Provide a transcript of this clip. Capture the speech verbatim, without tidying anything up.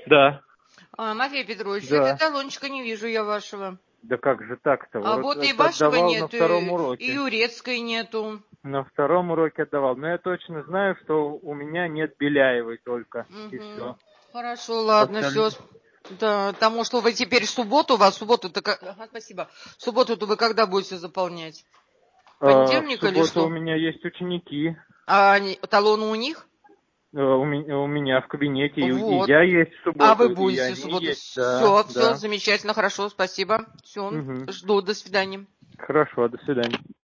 Да. А, Мафей Петрович, Да. что-то талончика не вижу я вашего. Да как же так-то? А Вот вот и это вашего отдавал нет, на втором и, уроке. и Юрецкой нету. На втором уроке отдавал. Но я точно знаю, что у меня нет Беляевой только. И Угу. все. Хорошо, ладно, все. Да, потому что вы теперь в субботу, у вас в субботу-то... Ага, спасибо. В субботу-то вы когда будете заполнять? Понедельник В или субботу что? у меня есть ученики. А они, талоны у них? Э, У меня, у меня в кабинете. И, и Вот. я есть в А вы субботу, и будете в они субботу. есть. Да, Все, все, да. замечательно, хорошо, спасибо. Все, Угу. жду, до свидания. Хорошо, до свидания.